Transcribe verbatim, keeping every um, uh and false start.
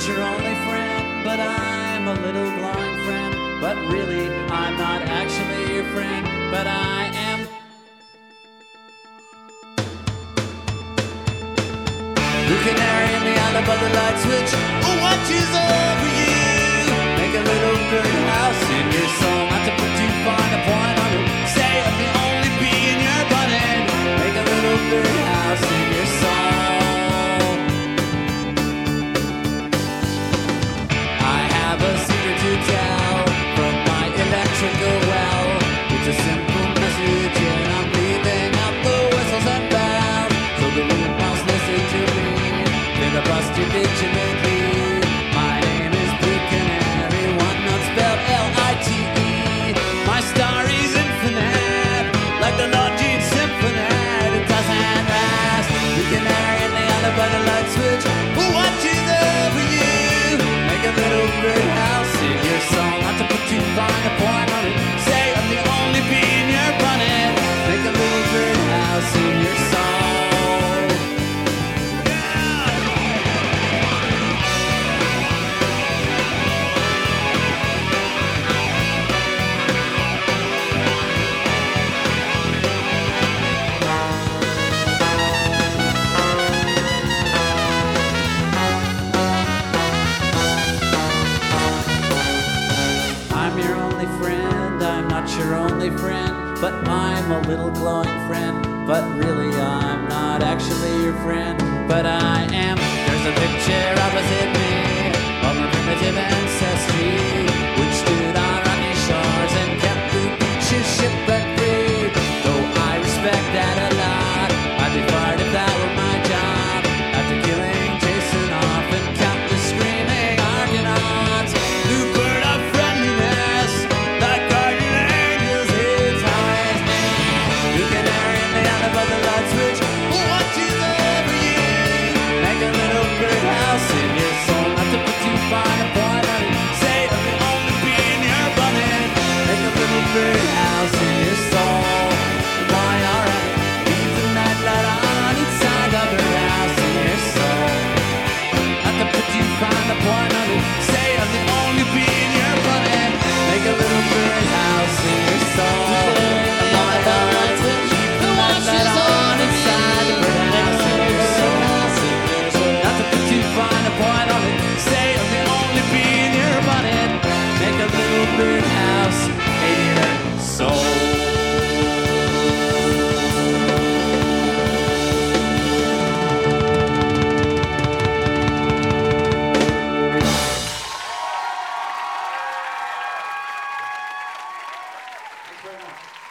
your only friend, but I'm a little glowing friend. But really, I'm not actually your friend, but I am. The canary in the island by the light switch watches over you. Make a little birdhouse in your soul, not to put too fine a point on it. Say I'm the only bee in your button. Make a little birdhouse in your soul. I have a secret to tell from my electrical well. It's a simple message and I'm leaving out the whistles and bells. So the room must listen to me. Filibuster vigilantly. My name is Blue Canary, one not spelled L I T E. My star is infinite, like the Lord Jean Symphony. It doesn't rest. Blue Canary in the other by the light switch who watches over you. Make a little birdhouse in your soul, not to put too fine a point on it. Say I'm the only bee in your bonnet. Make a little birdhouse in your soul. I'm your only friend, I'm not your only friend, but I'm a little glowing friend. But really I'm not actually your friend, but I am. There's a picture opposite me of my primitive ancestry, which stood on rocky shores and kept the beaches shipwreck free. Though I respect that a lot, I'd be fired if that were my job. After killing Jason off and countless screaming Argonauts, new bird of friendliness, like guardian angels, it's always me. You can carry in the island by the light switch watches over you. Make a little birdhouse in your soul, not to put too fine a point on it. Say I'm the only bee in your bonnet. Make a little birdhouse in your soul. Why alright? Leave the night light on inside the birdhouse in your soul. Not to put too fine a point on it. Say I'm the only bee in your bonnet. Make a little birdhouse in your soul. Why alright? Leave the night light on inside the birdhouse in your soul. Not to put too fine a point on it. Say I'm the only bee in your bonnet. Make a little birdhouse in your soul. Thanks very much.